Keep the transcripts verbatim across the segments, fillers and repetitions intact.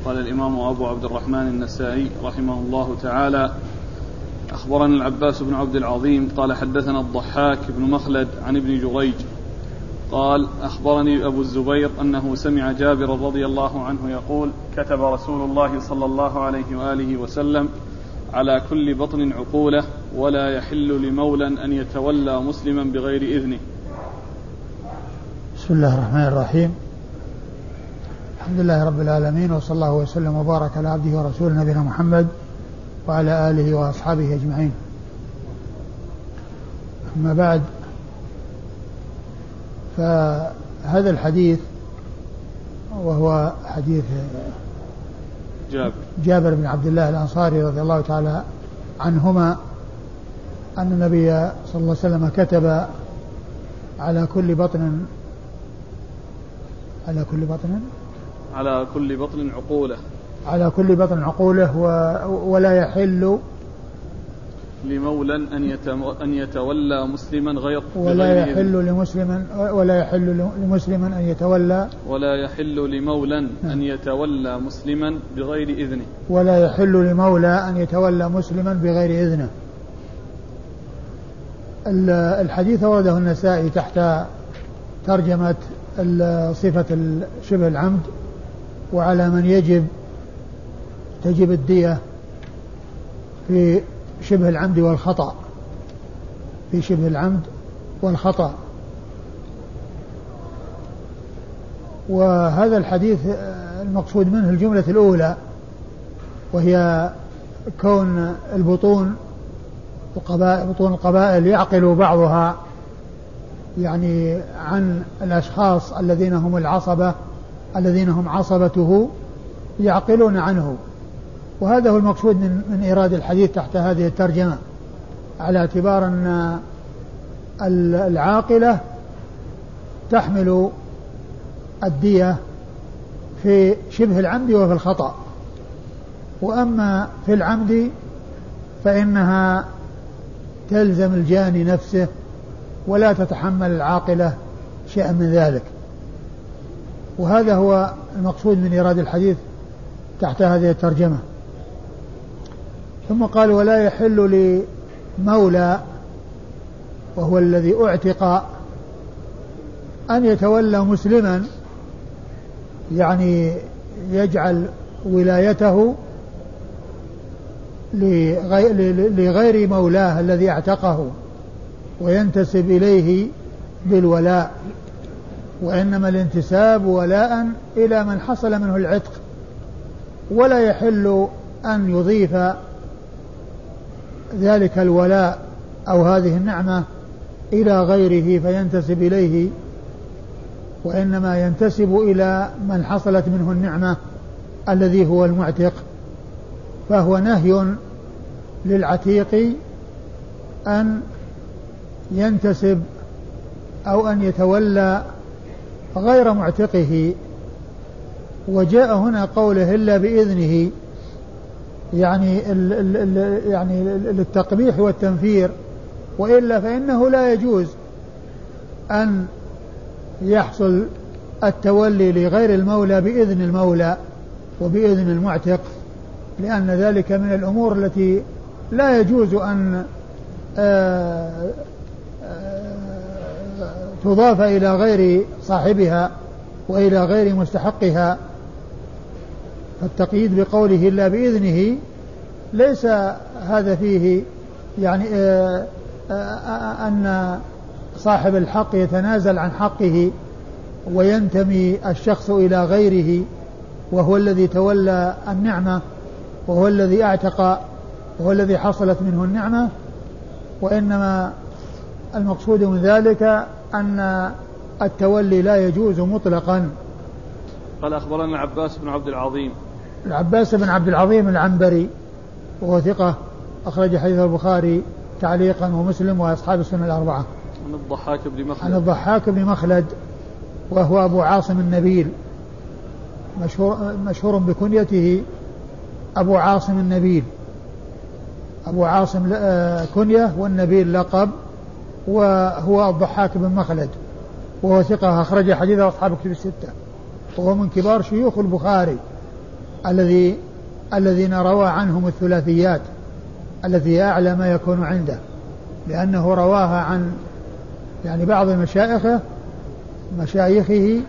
قال الإمام أبو عبد الرحمن النسائي رحمه الله تعالى: أخبرنا العباس بن عبد العظيم قال حدثنا الضحاك بن مخلد عن ابن جريج قال أخبرني أبو الزبير أنه سمع جابر رضي الله عنه يقول: كتب رسول الله صلى الله عليه وآله وسلم على كل بطن عقولة ولا يحل لمولى أن يتولى مسلما بغير إذنه. بسم الله الرحمن الرحيم. الحمد لله رب العالمين، وصلى الله وسلم وبارك على عبده ورسوله نبينا محمد وعلى آله وأصحابه أجمعين. أما بعد، فهذا الحديث وهو حديث جابر, جابر بن عبد الله الأنصاري رضي الله تعالى عنهما أن النبي صلى الله عليه وسلم كتب على كل بطن على كل بطن على كل بطن عقولة على كل بطن عقوله ولا يحل لمولى أن أن يتولى مسلما غير ولا يحل لمسلم ولا يحل لمسلما أن يتولى ولا يحل لمولى أن يتولى مسلما بغير إذنه ولا يحل لمولى أن يتولى مسلما بغير إذنه. الحديث ورده النسائي تحت ترجمة صفة شبه العمد، وعلى من يجب تجب الدية في شبه العمد والخطأ في شبه العمد والخطأ. وهذا الحديث المقصود منه الجملة الأولى، وهي كون البطون بطون القبائل يعقل بعضها يعني عن الأشخاص الذين هم العصبة الذين هم عصبته يعقلون عنه. وهذا هو المقصود من, من إيراد الحديث تحت هذه الترجمة، على اعتبار أن العاقلة تحمل الدية في شبه العمد وفي الخطأ، وأما في العمد فإنها تلزم الجاني نفسه ولا تتحمل العاقلة شيئا من ذلك. وهذا هو المقصود من إيراد الحديث تحت هذه الترجمة. ثم قال: ولا يحل لمولى، وهو الذي اعتق، أن يتولى مسلما، يعني يجعل ولايته لغير مولاه الذي اعتقه وينتسب إليه بالولاء، وإنما الانتساب ولاء إلى من حصل منه العتق، ولا يحل أن يضيف ذلك الولاء أو هذه النعمة إلى غيره فينتسب إليه، وإنما ينتسب إلى من حصلت منه النعمة الذي هو المعتق. فهو نهي للعتيق أن ينتسب أو أن يتولى غير معتقه. وجاء هنا قوله إلا بإذنه، يعني ال ال ال يعني للتقبيح والتنفير، وإلا فإنه لا يجوز أن يحصل التولي لغير المولى بإذن المولى وبإذن المعتق، لأن ذلك من الأمور التي لا يجوز أن آآ آآ تضاف إلى غير صاحبها وإلى غير مستحقها. فالتقييد بقوله إلا بإذنه ليس هذا فيه يعني آآ آآ أن صاحب الحق يتنازل عن حقه وينتمي الشخص إلى غيره، وهو الذي تولى النعمة وهو الذي اعتق وهو الذي حصلت منه النعمة، وإنما المقصود من ذلك أن التولي لا يجوز مطلقا. قال أخبرنا العباس بن عبد العظيم. العباس بن عبد العظيم العنبري، وهو ثقة أخرج حديث البخاري تعليقا ومسلم وأصحاب السنة الأربعة. عن الضحاك بن مخلد. عن الضحاك بن مخلد، وهو أبو عاصم النبيل، مشهور, مشهور بكنيته أبو عاصم النبيل. أبو عاصم كنية والنبيل لقب، وهو الضحاك بن مخلد، وهو ثقة أخرج حديث أصحاب كتب الستة، وهو من كبار شيوخ البخاري، الذي الذين روى عنهم الثلاثيات التي أعلى ما يكون عنده، لأنه رواها عن يعني بعض مشايخه مشايخه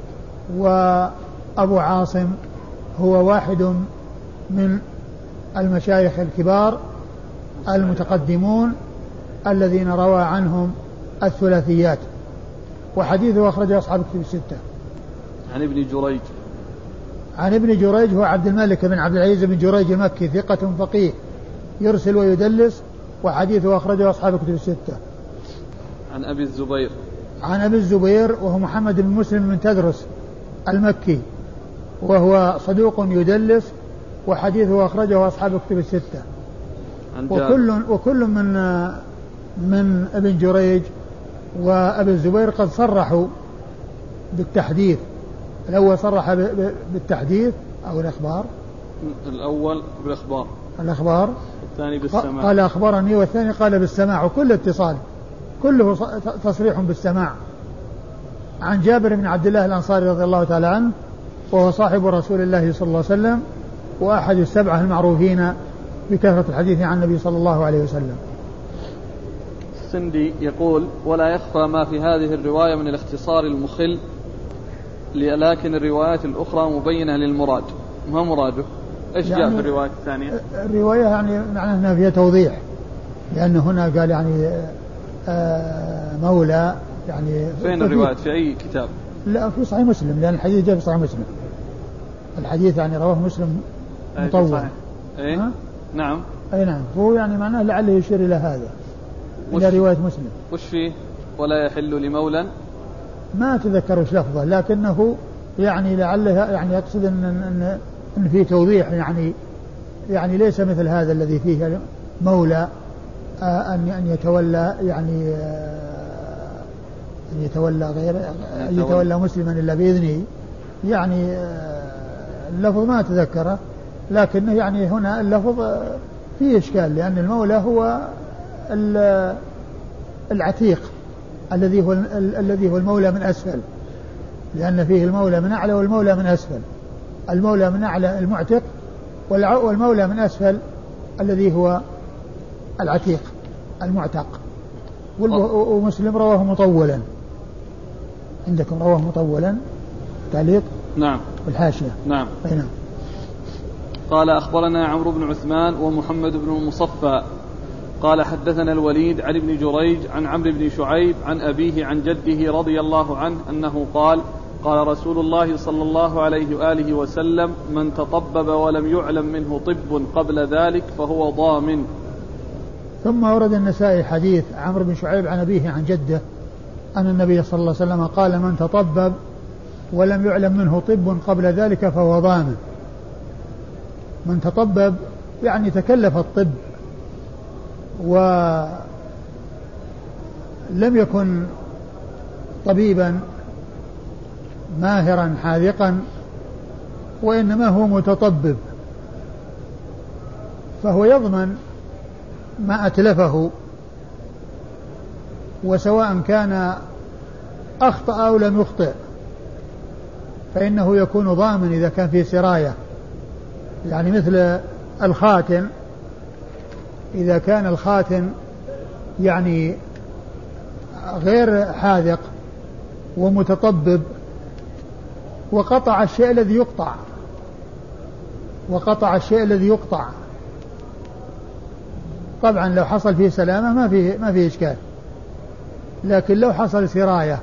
وأبو عاصم هو واحد من المشايخ الكبار المتقدمون الذين روى عنهم الثلاثيات، وحديثه أخرجه أصحاب الكتب الستة. عن ابن جريج عن ابن جريج هو عبد الملك بن عبد العزيز بن جريج المكي ثقة فقيه يرسل ويدلس، وحديثه أخرجه أصحاب الكتب الستة. عن أبي الزبير عن أبي الزبير وهو محمد بن مسلم بن تدرس المكي وهو صدوق يدلس، وحديثه أخرجه أصحاب الكتب الستة. وكل وكل من من ابن جريج وأبي الزبير قد صرحوا بالتحديث. الأول صرح بالتحديث أو الأخبار، الأول بالأخبار الأخبار الثاني بالسماع، قال أخبرني، والثاني قال بالسماع، وكل اتصال كله تصريح بالسماع. عن جابر بن عبد الله الأنصاري رضي الله تعالى عنه وهو صاحب رسول الله صلى الله عليه وسلم وأحد السبعة المعروفين بكثرة الحديث عن النبي صلى الله عليه وسلم. السندي يقول: ولا يخفى ما في هذه الرواية من الاختصار المخل، لكن الروايات الأخرى مبينة للمراد. ما مراده؟ إيش يعني جاء في الرواية الثانية؟ الرواية يعني معناها أنها فيها توضيح، لأنه هنا قال يعني مولى يعني. فين الرواية؟ في أي كتاب؟ لا في صحيح مسلم، لأن الحديث جاء في صحيح مسلم. الحديث يعني رواه مسلم مطول. أي نعم. أي نعم. هو يعني معناه لعله يشير إلى هذا، إلى رواية مسلم. وش فيه؟ ولا يحل لمولى، ما أتذكر وش لفظه، لكنه يعني لعله يعني يقصد أن أن أن فيه توضيح، يعني يعني ليس مثل هذا الذي فيه مولى أن أن يتولى يعني أن يتولى غير أن يتولى مسلما إلا بإذنه. يعني اللفظ ما أتذكره، لكنه يعني هنا اللفظ فيه إشكال، لأن المولى هو العتيق الذي هو الذي هو المولى من أسفل، لأن فيه المولى من أعلى والمولى من أسفل. المولى من أعلى المعتق، والمولى من أسفل الذي هو العتيق المعتق. ومسلم رواه مطولا، عندكم رواه مطولا تعليق؟ نعم. والحاشية. نعم. أي نعم. قال: أخبرنا عمرو بن عثمان ومحمد بن المصفى قال حدثنا الوليد عن ابن جريج عن عمرو بن شعيب عن أبيه عن جده رضي الله عنه أنه قال: قال رسول الله صلى الله عليه وآله وسلم: من تطبب ولم يعلم منه طب قبل ذلك فهو ضامن. ثم ورد النسائي حديث عمرو بن شعيب عن أبيه عن جده أن النبي صلى الله عليه وسلم قال: من تطبب ولم يعلم منه طب قبل ذلك فهو ضامن. من تطبب يعني تكلف الطب ولم يكن طبيبا ماهرا حاذقا، وإنما هو متطبب، فهو يضمن ما أتلفه، وسواء كان أخطأ أو لم يخطئ فإنه يكون ضامن إذا كان في سراية. يعني مثل الخاتم، إذا كان الخاتم يعني غير حاذق ومتطبب وقطع الشيء الذي يقطع وقطع الشيء الذي يقطع طبعا لو حصل فيه سلامة ما فيه ما فيه إشكال، لكن لو حصل سراية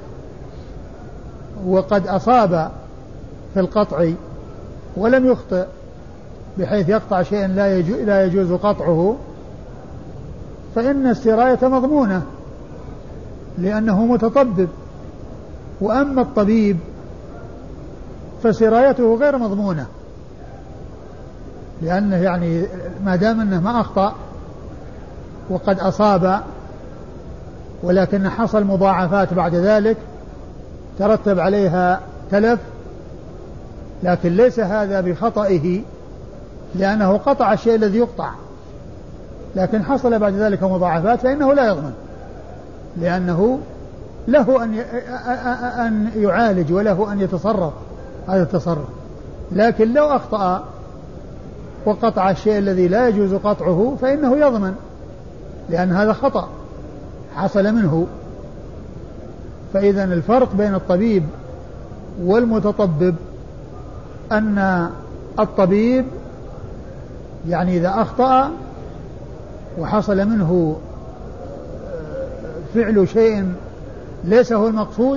وقد أصاب في القطع ولم يخطئ بحيث يقطع شيئا لا يجوز, لا يجوز قطعه، فإن السراية مضمونة لأنه متطبب. وأما الطبيب فسرايته غير مضمونة، لأنه يعني ما دام أنه ما أخطأ وقد أصاب ولكن حصل مضاعفات بعد ذلك ترتب عليها تلف، لكن ليس هذا بخطئه لأنه قطع الشيء الذي يقطع، لكن حصل بعد ذلك مضاعفات فإنه لا يضمن، لأنه له أن أن يعالج وله أن يتصرف هذا التصرف. لكن لو أخطأ وقطع الشيء الذي لا يجوز قطعه فإنه يضمن، لأن هذا خطأ حصل منه. فإذا الفرق بين الطبيب والمتطبب أن الطبيب يعني إذا أخطأ وحصل منه فعل شيء ليس هو المقصود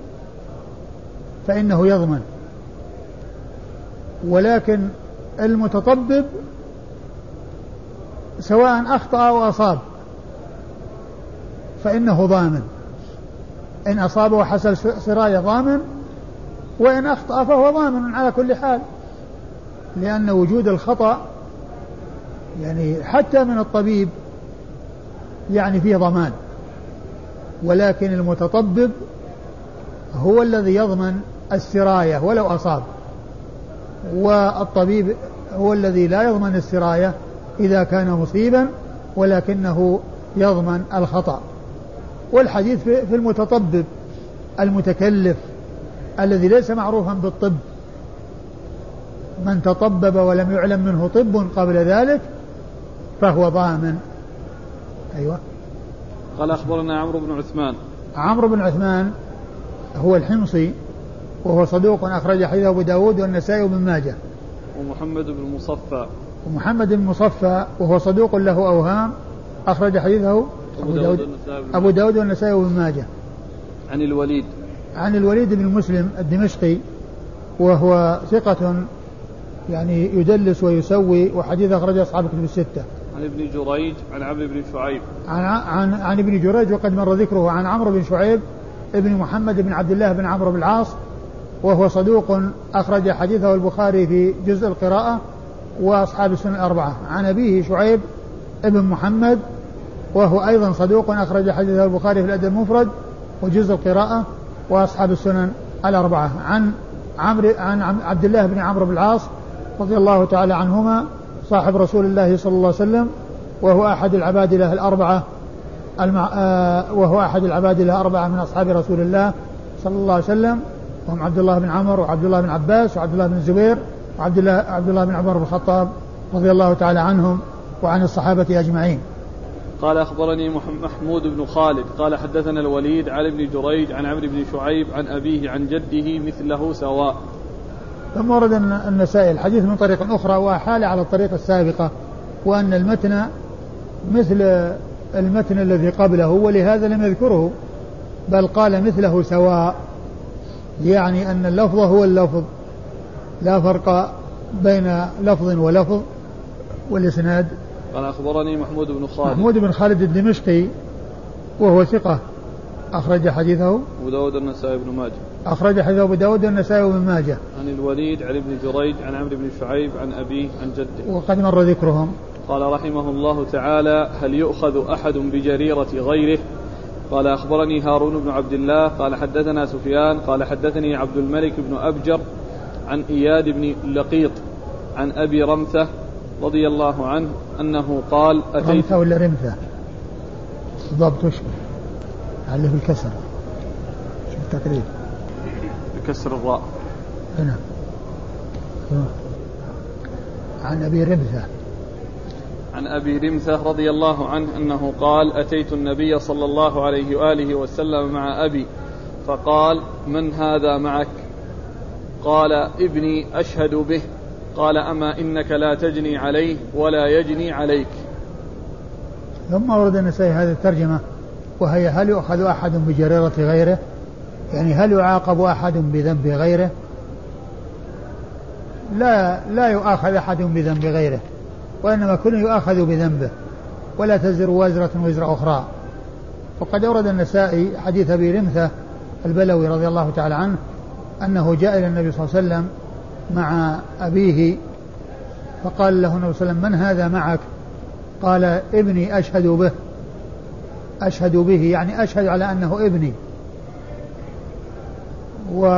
فإنه يضمن، ولكن المتطبب سواء أخطأ أو أصاب فإنه ضامن، إن أصاب وحصل سراية ضامن، وإن أخطأ فهو ضامن على كل حال، لأن وجود الخطأ يعني حتى من الطبيب يعني فيه ضمان، ولكن المتطبب هو الذي يضمن السراية ولو أصاب، والطبيب هو الذي لا يضمن السراية إذا كان مصيبا ولكنه يضمن الخطأ. والحديث في المتطبب المتكلف الذي ليس معروفا بالطب، من تطبب ولم يعلم منه طب قبل ذلك فهو ضامن. أيوة. قال أخبرنا عمرو بن عثمان. عمرو بن عثمان هو الحمصي وهو صدوق أخرج حديثه أبو داود والنسائي وابن ماجه. ومحمد بن مصفى. ومحمد بن مصفى وهو صدوق له أوهام أخرج حديثه أبو داود, أبو داود والنسائي وابن ماجه. عن الوليد. عن الوليد بن مسلم الدمشقي وهو ثقة يعني يدلس ويسوي، وحديث أخرج أصحاب الكتب الستة. عن ابن جريج عن عمرو بن شعيب. عن, عن, عن ابن جريج وقد مر ذكره. عن عمرو بن شعيب ابن محمد بن عبد الله بن عمرو بن العاص وهو صدوق أخرج حديثه البخاري في جزء القراءة وأصحاب السنن الأربعة. عن أبيه شعيب ابن محمد وهو أيضا صدوق أخرج حديثه البخاري في الأدب المفرد وجزء القراءة وأصحاب السنن الأربعة. عن عمرو عن عبد الله بن عمرو بن العاص رضي الله تعالى عنهما صاحب رسول الله صلى الله عليه وسلم، وهو أحد العبادلة الأربعة المع... آه وهو أحد العبادلة الأربعة من أصحاب رسول الله صلى الله عليه وسلم، وهم عبد الله بن عمرو وعبد الله بن عباس وعبد الله بن الزبير وعبد الله عبد الله بن عمر بن الخطاب رضي الله تعالى عنهم وعن الصحابة أجمعين. قال أخبرني محمود بن خالد قال حدثنا الوليد عن ابن جريج عن عمرو بن شعيب عن أبيه عن جده مثله سواء. ثم ورد النسائي الحديث من طريق أخرى وحال على الطريقة السابقة، وأن المتن مثل المتن الذي قبله ولهذا لم يذكره، بل قال مثله سواء، يعني أن اللفظ هو اللفظ لا فرق بين لفظ ولفظ. والإسناد قال أخبرني محمود بن خالد. محمود بن خالد الدمشقي وهو ثقة أخرج حديثه أبو داود والنسائي بن ماجه. أخرج حديثه أبو داود والنسائي بن ماجه. عن الوليد عن ابن جريج عن عمرو بن شعيب عن أبيه عن جده وقد مر ذكرهم. قال رحمه الله تعالى: هل يؤخذ أحد بجريرة غيره؟ قال أخبرني هارون بن عبد الله قال حدثنا سفيان قال حدثني عبد الملك بن أبجر عن إياد بن لقيط عن أبي رمثة رضي الله عنه أنه قال: أتيت رمثة ولا رمثة؟ ضبط وش عليه بالكسر، شو التقريب؟ بكسر الراء. هنا عن أبي رمثة عن أبي رمثة رضي الله عنه أنه قال: أتيت النبي صلى الله عليه وآله وسلم مع أبي فقال: من هذا معك؟ قال: ابني أشهد به. قال: أما إنك لا تجني عليه ولا يجني عليك. ثم ورد النسائي هذه الترجمة وهي: هل يؤخذ أحد بجريرة غيره؟ يعني هل يعاقب أحد بذنب غيره؟ لا لا يؤاخذ أحد بذنب غيره، وإنما كل يؤاخذ بذنبه ولا تزر وازرة وزر أخرى. وقد أورد النسائي حديث أبي رمثة البلوي رضي الله تعالى عنه أنه جاء إلى النبي صلى الله عليه وسلم مع أبيه فقال له النبي صلى الله عليه وسلم: من هذا معك؟ قال: ابني أشهد به. أشهد به يعني أشهد على أنه ابني. و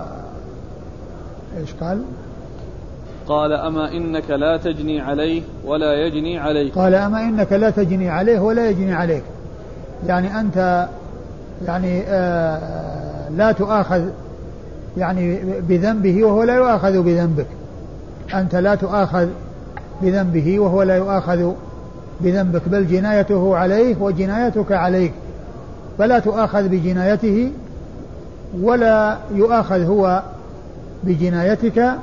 إيش قال؟ قال: أما إنك لا تجني عليه ولا يجني عليك. قال: أما إنك لا تجني عليه ولا يجني عليك، يعني أنت يعني آه لا تؤاخذ يعني بذنبه وهو لا يؤاخذ بذنبك، أنت لا تؤاخذ بذنبه وهو لا يؤاخذ بذنبك، بل جنايته عليه وجنايتك عليك، فلا تؤاخذ بجنايته ولا يؤاخذ هو بجنايتك.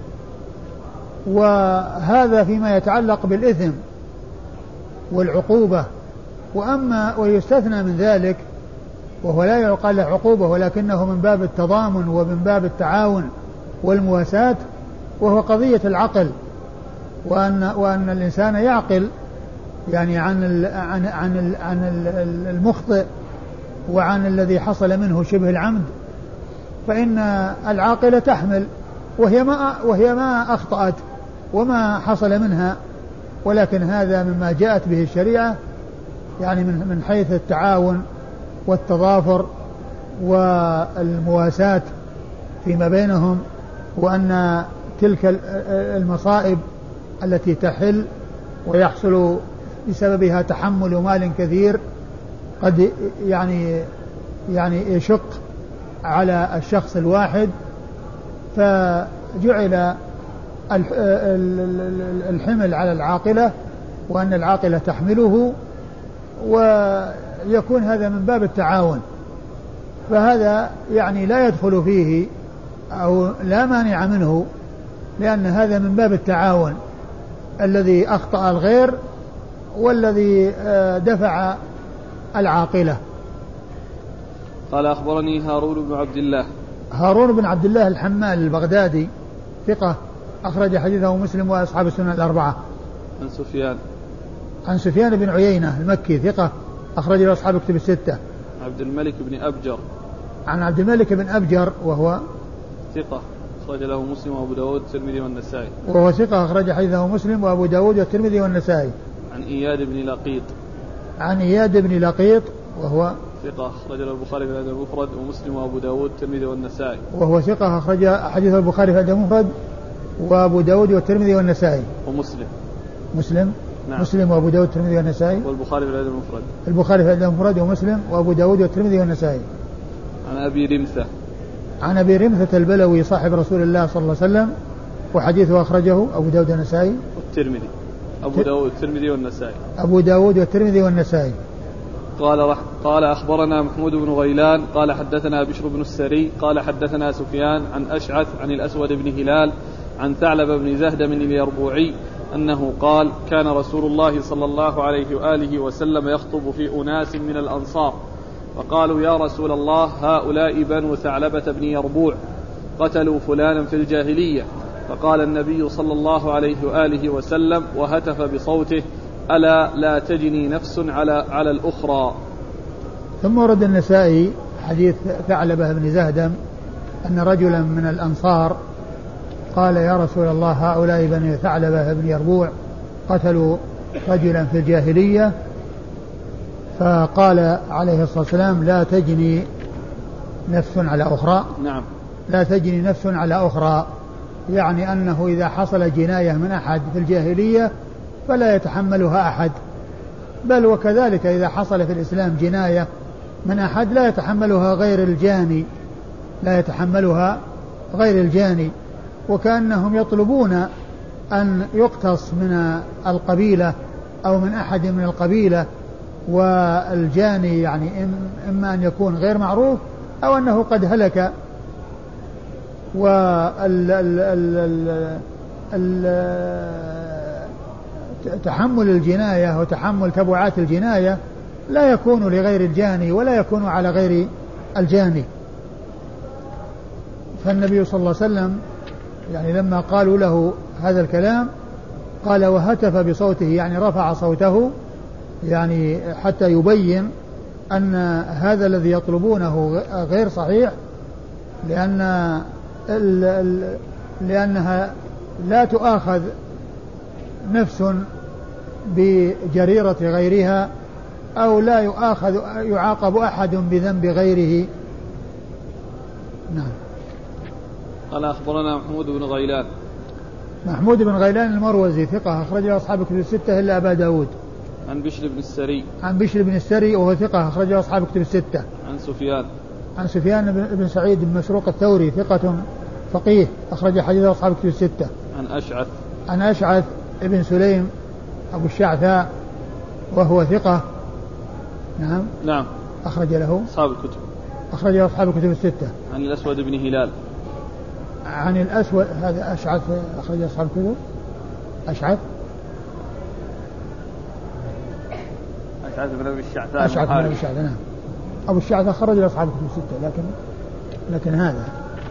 وهذا فيما يتعلق بالإثم والعقوبة. وأما ويستثنى من ذلك وهو لا يقال له عقوبة ولكنه من باب التضامن ومن باب التعاون والمواساة، وهو قضية العقل، وأن, وأن الإنسان يعقل يعني عن ال عن عن ال عن المخطئ وعن الذي حصل منه شبه العمد، فإن العاقلة تحمل وهي ما وهي ما أخطأت وما حصل منها، ولكن هذا مما جاءت به الشريعة يعني من من حيث التعاون والتضافر والمواساة فيما بينهم، وأن تلك المصائب التي تحل ويحصل بسببها تحمل مال كثير قد يعني يعني يشق على الشخص الواحد، فجعل الحمل على العاقلة وأن العاقلة تحمله، ويكون هذا من باب التعاون. فهذا يعني لا يدخل فيه أو لا مانع منه، لأن هذا من باب التعاون، الذي أخطأ الغير والذي دفع العاقلة. قال أخبرني هارون بن عبد الله. هارون بن عبد الله الحمال البغدادي ثقة أخرج حديثه مسلم وأصحاب السنن الأربعة. عن سفيان. عن سفيان بن عيينة المكي ثقة أخرج له أصحاب كتب الستة. عبد الملك بن أبجر. عن عبد الملك بن أبجر وهو ثقة أخرج له مسلم وأبو داود والترمذي والنسائي. وهو ثقة أخرج حديثه مسلم وأبو داود والترمذي والنسائي. عن إياد بن لقيط. عن إياد بن لقيط وهو ثقة أخرج له البخاري في الأدب المفرد ومسلم وأبو داود والترمذي والنسائي. وهو ثقة أخرج حديث البخاري في الأدب المفرد وأبو داود والترمذي والنسائي. ومسلم. مسلم. نعم. مسلم وأبو داود والترمذي والنسائي. والبخاري في الأدب المفرد. البخاري في الأدب المفرد ومسلم وأبو داود والترمذي والنسائي. عن أبي رمثة. عن أبي رمثة البلوي صاحب رسول الله صلى الله عليه وسلم، وحديثه أخرجه أبو داود والنسائي. والترمذي. أبو داود والترمذي والنسائي. أبو داود والترمذي والنسائي. قال رح قال أخبرنا محمود بن غيلان قال حدثنا بشر بن السري قال حدثنا سفيان عن أشعث عن الأسود بن هلال عن ثعلب بن زهدم اليربوعي أنه قال كان رسول الله صلى الله عليه وآله وسلم يخطب في أناس من الأنصار فقالوا يا رسول الله هؤلاء بنو ثعلبة بن يربوع قتلوا فلانا في الجاهلية، فقال النبي صلى الله عليه وآله وسلم وهتف بصوته ألا لا تجني نفس على على الأخرى. ثم ورد النسائي حديث ثعلبة بن زهدم أن رجلا من الأنصار قال يا رسول الله هؤلاء بني ثعلبة بن يربوع قتلوا رجلا في الجاهلية، فقال عليه الصلاة والسلام لا تجني نفس على أخرى. نعم. لا تجني نفس على أخرى، يعني أنه إذا حصل جناية من أحد في الجاهلية فلا يتحملها أحد، بل وكذلك إذا حصل في الإسلام جناية من أحد لا يتحملها غير الجاني لا يتحملها غير الجاني وكأنهم يطلبون أن يقتص من القبيلة أو من أحد من القبيلة، والجاني يعني إما أن يكون غير معروف أو أنه قد هلك. وتحمل الجناية وتحمل تبعات الجناية لا يكون لغير الجاني ولا يكون على غير الجاني. فالنبي صلى الله عليه وسلم يعني لما قالوا له هذا الكلام قال وهتف بصوته، يعني رفع صوته يعني حتى يبين أن هذا الذي يطلبونه غير صحيح، لأن ال ال لأنها لا تؤاخذ نفس بجريرة غيرها أو لا يؤاخذ يعاقب أحد بذنب غيره. نعم. قال أخبرنا محمود بن غيلان. محمود بن غيلان المروزي ثقة أخرج له أصحاب كتب الستة إلا أبا داود. عن بشر بن السري. عن بشر بن السري وهو ثقة أخرج له أصحاب كتب الستة. عن سفيان. عن سفيان بن سعيد بن مسروق الثوري ثقة فقيه أخرج حديثه أصحاب كتب الستة. عن أشعث. عن أشعث ابن سليم أبو الشعثاء وهو ثقة. نعم. نعم. أخرج له أصحاب الكتب. أخرج له أصحاب الكتب الستة. عن الأسود بن هلال. عن الأسود هذا أشعث أخرج أصحاب الكتب. أشعث أشعث بن أبي الشعثاء. أشعث بن أبي الشعثاء. نعم. أبو الشعثاء أخرج له أصحاب الكتب الستة، لكن لكن هذا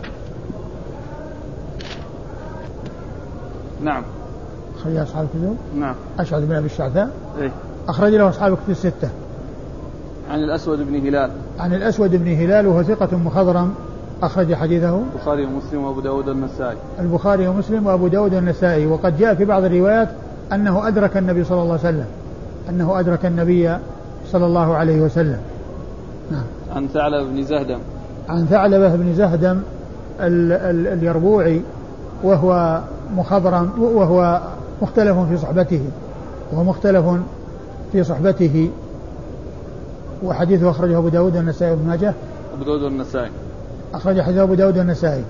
نعم أخرج له أصحاب الكتب. نعم. أشعث بن أبي الشعثاء إيه؟ أخرج له أصحاب الكتب الستة. عن الأسود بن هلال. عن الأسود بن هلال وهو ثقة مخضرم أخرج حديثه البخاري ومسلم وأبو داود والنسائي. البخاري ومسلم وأبو داود والنسائي. وقد جاء في بعض الروايات أنه أدرك النبي صلى الله عليه وسلم أنه أدرك النبي صلى الله عليه وسلم. نعم. عن ثعلبة بن زهدم. عن ثعلبة بن زهدم ال ال اليربوعي وهو مخضرم وهو مختلف في صحبته وهو مختلف في صحبته وحديثه أخرجه أبو داود والنسائي وابن ماجه. أبو داود والنسائي. أخرج حديث أبو داود والنسائي.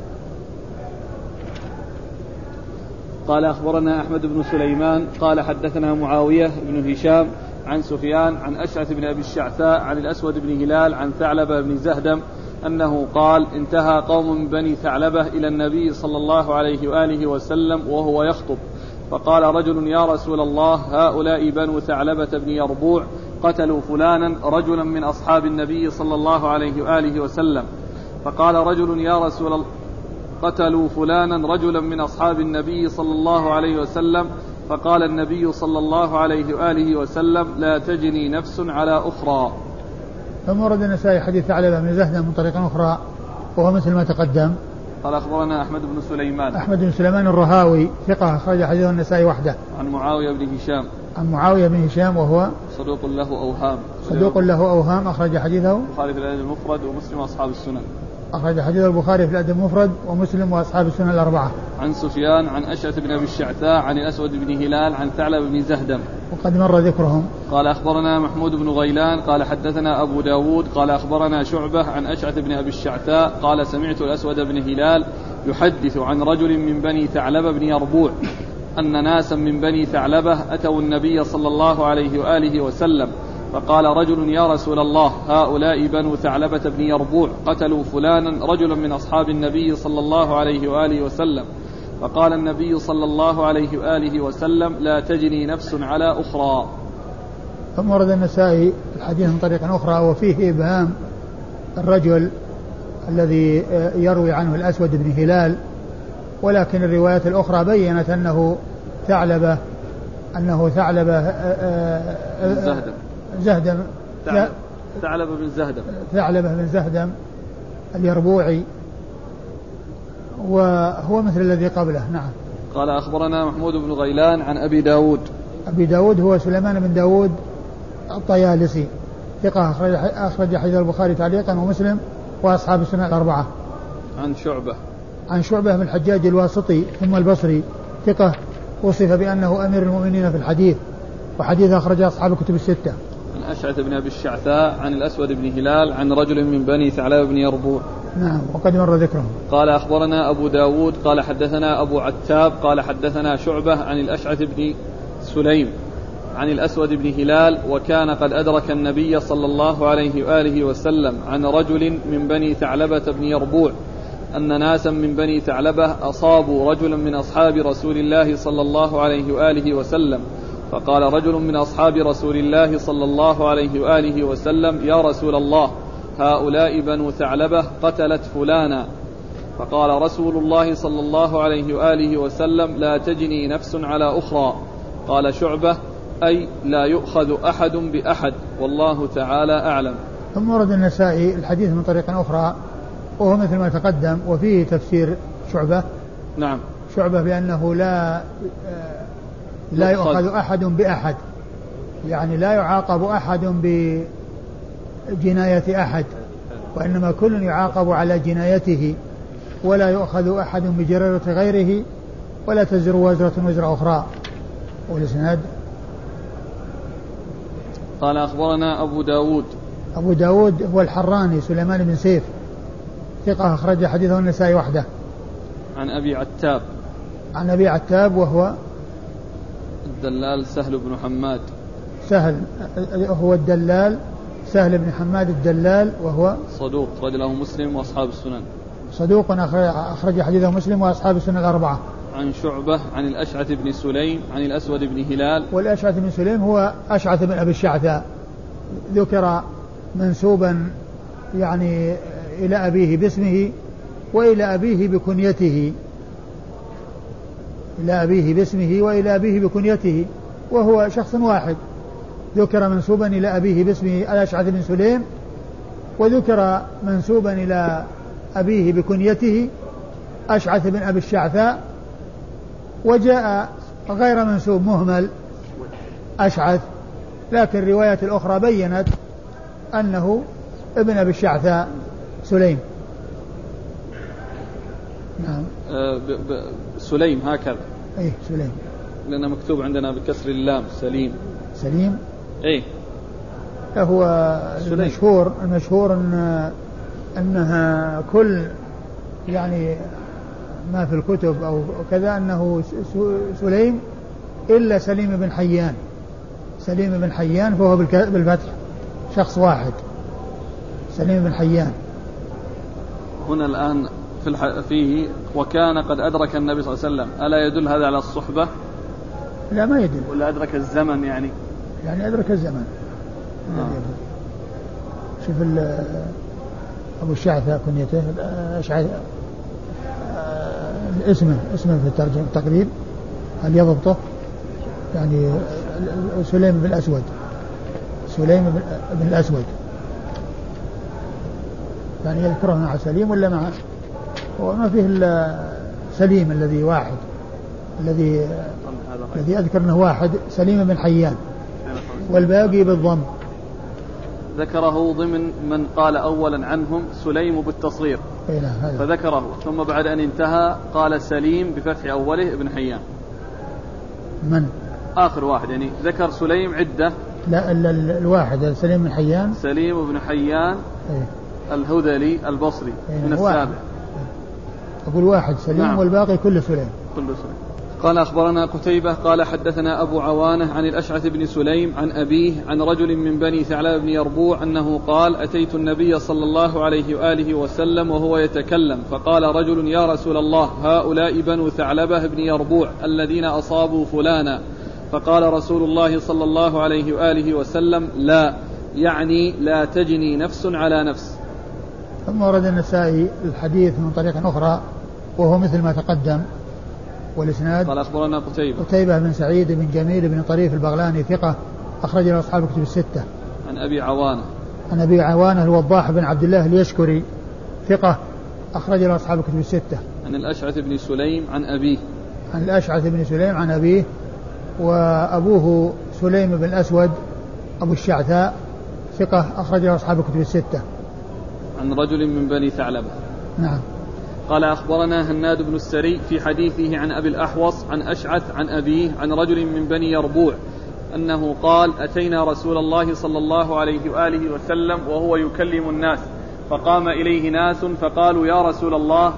قال أخبرنا أحمد بن سليمان قال حدثنا معاوية بن هشام عن سفيان عن أشعث بن أبي الشعثاء عن الأسود بن هلال عن ثعلبة بن زهدم أنه قال انتهى قوم من بني ثعلبة إلى النبي صلى الله عليه وآله وسلم وهو يخطب فقال رجل يا رسول الله هؤلاء بنو ثعلبة بن يربوع قتلوا فلانا رجلا من أصحاب النبي صلى الله عليه وآله وسلم فقال رجل يا رسول الله قتلوا فلانا رجلا من أصحاب النبي صلى الله عليه وسلم فقال النبي صلى الله عليه وآله وسلم لا تجني نفس على أخرى. ثم ورد النسائي حديث ثعلبة بن زهدم من طريق أخرى وهو مثل ما تقدم. قال أخبرنا أحمد بن سليمان. أحمد بن سليمان الرهاوي ثقة أخرج حديثه النسائي وحده. عن معاوية بن هشام. عن معاوية بن هشام وهو صدوق له أوهام. صدوق له أوهام أخرج حديثه البخاري في الأدب المفرد ومسلم وأصحاب السنن. أخرج حديث البخاري في الأدب المفرد ومسلم وأصحاب السنن الأربعة. عن سفيان عن أشعث بن أبي الشعثاء عن الأسود بن هلال عن ثعلبة بن زهدم وقد مر ذكرهم. قال أخبرنا محمود بن غيلان قال حدثنا أبو داود قال أخبرنا شعبة عن أشعث بن أبي الشعثاء قال سمعت الأسود بن هلال يحدث عن رجل من بني ثعلبة بن يربوع أن ناسا من بني ثعلبة أتوا النبي صلى الله عليه وآله وسلم فقال رجل يا رسول الله هؤلاء بنو ثعلبة بن يربوع قتلوا فلانا رجلا من أصحاب النبي صلى الله عليه وآله وسلم فقال النبي صلى الله عليه وآله وسلم لا تجني نفس على أخرى. ثم ورد النسائي الحديث من طريق أخرى وفيه إبهام الرجل الذي يروي عنه الأسود بن هلال ولكن الروايات الأخرى بيّنت أنه ثعلبة أنه ثعلبة زهدم زهدم ثعلبة بن زهدم ثعلبة بن زهدم اليربوعي وهو مثل الذي قبله. نعم. قال أخبرنا محمود بن غيلان عن أبي داود. أبي داود هو سليمان بن داود الطيالسي ثقة أخرج حديث البخاري تعليقا ومسلم وأصحاب السنن الأربعة. عن شعبة. عن شعبة بن الحجاج الواسطي ثم البصري ثقة وصف بأنه أمير المؤمنين في الحديث وحديث أخرج أصحاب الكتب الستة. عن أشعث بن أبي الشعثاء عن الأسود بن هلال عن رجل من بني ثعلبة بن يربوع. نعم وقد مر ذكرهم. قال أخبرنا أبو داود قال حدثنا أبو عتاب قال حدثنا شعبة عن الأشعث بن سليم عن الأسود بن هلال وكان قد أدرك النبي صلى الله عليه وآله وسلم عن رجل من بني ثعلبة بن يربوع أن ناسا من بني ثعلبة أصابوا رجلا من أصحاب رسول الله صلى الله عليه وآله وسلم فقال رجل من أصحاب رسول الله صلى الله عليه وآله وسلم يا رسول الله هؤلاء بنو ثعلبة قتلت فلانا فقال رسول الله صلى الله عليه وآله وسلم لا تجني نفس على أخرى. قال شعبة أي لا يؤخذ أحد بأحد والله تعالى أعلم. ثم ورد النسائي الحديث من طريق أخرى وهو مثل ما تقدم وفيه تفسير شعبة. نعم. شعبة بأنه لا لا يؤخذ أحد بأحد يعني لا يعاقب أحد بجناية أحد وإنما كل يعاقب على جنايته ولا يؤخذ أحد بجريرة غيره ولا تزر وزرة وزر أخرى. والإسناد قال أخبرنا أبو داود. أبو داود هو الحراني سليمان بن سيف ثقة أخرج حديثه النسائي وحده. عن أبي عتاب. عن أبي عتاب وهو الدلال سهل بن حماد. سهل هو الدلال سهل بن حماد الدلال وهو صدوق أخرج له مسلم وأصحاب السنن. صدوق أخرج حديثه مسلم وأصحاب السنن الأربعة. عن شعبة عن الأشعث بن سليم عن الأسود بن هلال. والأشعث بن سليم هو أشعث بن أبي الشعثاء، ذكر منسوبا يعني إلى أبيه باسمه وإلى أبيه بكنيته، إلى أبيه باسمه وإلى أبيه بكنيته، وهو شخص واحد ذكر منسوبا إلى أبيه باسمه الأشعث بن سليم، وذكر منسوبا إلى أبيه بكنيته أشعث بن أبي الشعثاء، وجاء غير منسوب مهمل أشعث، لكن الروايات الأخرى بيّنت أنه ابن أبي الشعثاء سليم. نعم. أه ب ب سليم هكذا. ايه سليم. لأنه مكتوب عندنا بكسر اللام سليم. سليم. ايه. هو المشهور المشهور ان انها كل يعني ما في الكتب او كذا انه سليم الا سليم بن حيان. سليم بن حيان فهو بالفتح شخص واحد، سليم بن حيان. هنا الآن في الح... فيه وكان قد أدرك النبي صلى الله عليه وسلم، ألا يدل هذا على الصحبة؟ لا ما يدل. ولا أدرك الزمن يعني؟ يعني أدرك الزمن. آه. شوف أبو الشعثاء كنيته أشعث اسمه اسمه في الترجمة التقريب هل يضبطه؟ يعني سليم بن الأسود، سليم بن الأسود، يعني يذكره مع سليم ولا مع وما فيه إلا سليم الذي واحد الذي الذي أذكر أنه واحد سليم بن حيان والباقي بالضم. ذكره ضمن من قال أولا عنهم سليم بالتصغير فذكره، ثم بعد أن انتهى قال سليم بفتح أوله ابن حيان. من؟ آخر واحد يعني ذكر سليم عدة. لا ال ال الواحد سليم بن حيان. سليم بن حيان ايه؟ الهذلي البصري ايه من السابع. أقول واحد سليم. نعم. والباقي كله سليم. كله سليم. قال أخبرنا قتيبة قال حدثنا أبو عوانة عن الأشعث بن سليم عن أبيه عن رجل من بني ثعلب بن يربوع أنه قال أتيت النبي صلى الله عليه وآله وسلم وهو يتكلم فقال رجل يا رسول الله هؤلاء بنو ثعلبة بن يربوع الذين أصابوا فلانا، فقال رسول الله صلى الله عليه وآله وسلم لا، يعني لا تجني نفس على نفس. ثم ورد النسائي الحديث من طريق أخرى وهو مثل ما تقدم، والإسناد قال أخبرنا قتيبة قتيبة بن سعيد بن جميل بن طريف البغلاني ثقة أخرج له أصحاب الكتب الستة. عن أبي عوانة عن أبي عوانة الوضاح بن عبد الله اليشكري ثقة أخرج له أصحاب الكتب الستة. عن الأشعث بن سليم عن أبيه عن الأشعث بن سليم عن أبيه، وأبوه سليم بن الأسود أبو الشعثاء ثقة أخرج له أصحاب الكتب الستة. عن رجل من بني ثعلبة. نعم. قال أخبرنا هناد بن السري في حديثه عن أبي الأحوص عن أشعث عن أبيه عن رجل من بني يربوع أنه قال أتينا رسول الله صلى الله عليه وآله وسلم وهو يكلم الناس، فقام إليه ناس فقالوا يا رسول الله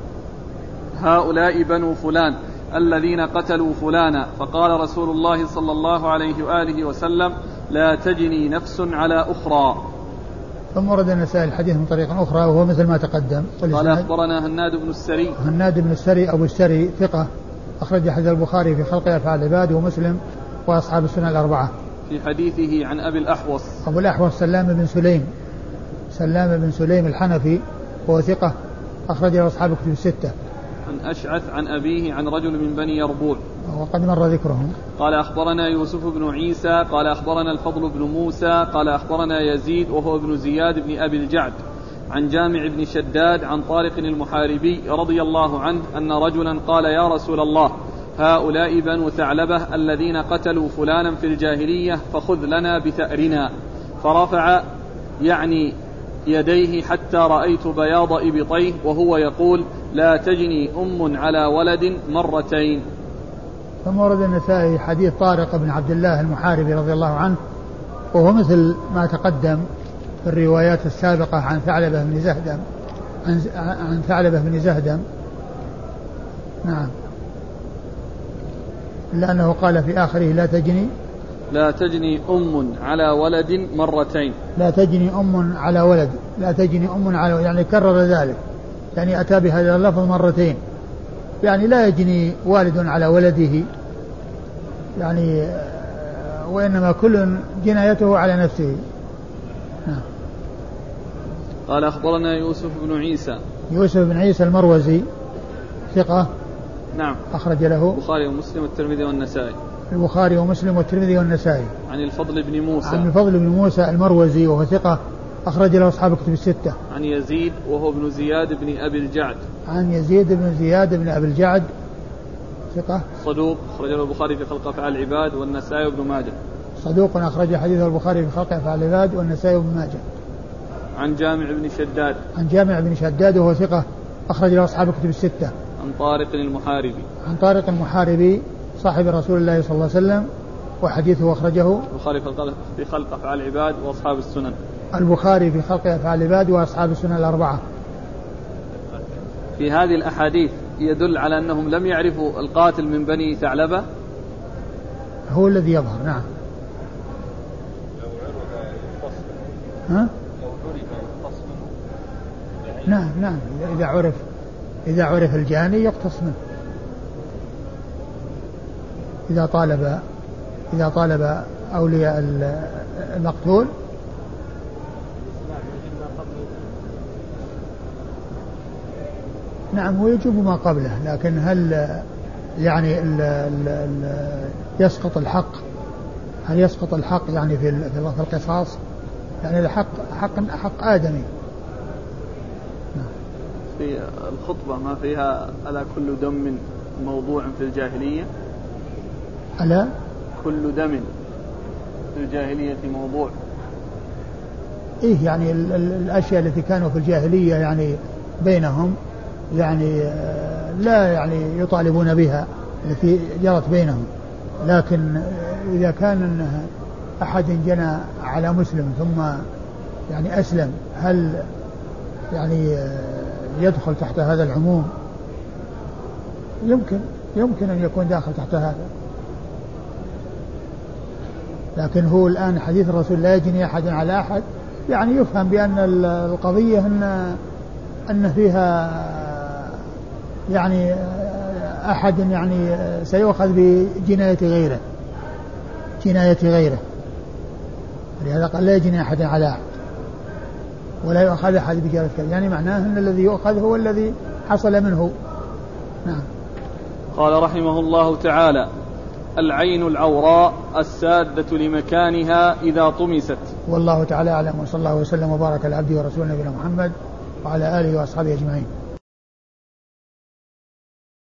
هؤلاء بنو فلان الذين قتلوا فلانا، فقال رسول الله صلى الله عليه وآله وسلم لا تجني نفس على أخرى. ثم ورد النسائي الحديث من طريق أخرى وهو مثل ما تقدم. قال أخبرنا هناد بن السري هناد بن السري أبو السري ثقة أخرج حديث البخاري في خلق أفعال العباد ومسلم وأصحاب السنن الأربعة. في حديثه عن أبي الأحوص أبو الأحوص سلام بن سليم سلام بن سليم الحنفي وهو ثقة أخرج له أصحاب الكتب الستة. عن أشعث عن أبيه عن رجل من بني يربوع وقد مر ذكرهم. قال أخبرنا يوسف بن عيسى قال أخبرنا الفضل بن موسى قال أخبرنا يزيد وهو ابن زياد بن أبي الجعد عن جامع بن شداد عن طارق المحاربي رضي الله عنه أن رجلا قال يا رسول الله هؤلاء بنو ثعلبة الذين قتلوا فلانا في الجاهلية فخذ لنا بثأرنا، فرفع يعني يديه حتى رأيت بياض إبطيه وهو يقول لا تجني أم على ولد مرتين. ثم ورد النسائي حديث طارق بن عبد الله المحاربي رضي الله عنه وهو مثل ما تقدم في الروايات السابقة عن ثعلبة بن زهدم عن, عن ثعلبة بن زهدم. نعم. إلا أنه قال في آخره لا تجني لا تجني أم على ولد مرتين. لا تجني أم على ولد لا تجني أم على ولد يعني كرر ذلك، يعني أتى بهذا اللفظ مرتين، يعني لا يجني والد على ولده، يعني وإنما كل جنايته على نفسه. نعم. قال أخبرنا يوسف بن عيسى. يوسف بن عيسى المروزي ثقة. نعم. أخرج له البخاري ومسلم والترمذي والنسائي. البخاري ومسلم والترمذي والنسائي. عن الفضل بن موسى. عن الفضل بن موسى المروزي وهو ثقة أخرج له أصحاب الكتب الستة. عن يزيد وهو ابن زياد بن أبي الجعد. عن يزيد بن زياد بن أبي الجعد ثقة صدوق أخرج له البخاري في خلق أفعال العباد والنسائي وابن ماجه. صدوق أخرج حديثه البخاري في خلق أفعال العباد والنسائي وابن ماجه. عن جامع بن شداد. عن جامع بن شداد وهو ثقة أخرج له أصحاب الكتب الستة. عن طارق المحاربي. عن طارق المحاربي صاحب رسول الله صلى الله عليه وسلم وحديثه أخرجه البخاري في خلق أفعال العباد وأصحاب السنن. البخاري في خلق أفعال العباد وأصحاب السنن الأربعة. في هذه الأحاديث يدل على أنهم لم يعرفوا القاتل من بني ثعلبة. هو الذي يظهر. نعم. ها؟ نعم نعم إذا عرف إذا عرف الجاني يقتص منه. إذا طالب إذا طالب أولياء المقتول نعم هو يجب ما قبله، لكن هل يعني ال ال ال يسقط الحق هل يسقط الحق يعني في في القصاص؟ يعني الحق حق حق آدمي. في الخطبة ما فيها ألا كل دم موضوع في الجاهلية؟ ألا كل دم في الجاهلية موضوع. إيه يعني ال ال الأشياء التي كانوا في الجاهلية يعني بينهم يعني لا يعني يطالبون بها التي جرت بينهم، لكن إذا كان أحد جنى على مسلم ثم يعني أسلم هل يعني يدخل تحت هذا العموم؟ يمكن يمكن أن يكون داخل تحت هذا، لكن هو الآن حديث الرسول لا يجني أحد على أحد يعني يفهم بأن القضية أن أن فيها يعني أحد يعني سيؤخذ بجناية غيره جناية غيره لهذا قال لا يجني أحد على أحد ولا يؤخذ أحد بجناية غيره، يعني معناه أن الذي يؤخذ هو الذي حصل منه. نعم. قال رحمه الله تعالى: العين العوراء السادة لمكانها إذا طمست. والله تعالى أعلم، وصلى الله وسلم وبارك على عبده ورسوله نبينا محمد وعلى آله وأصحابه أجمعين.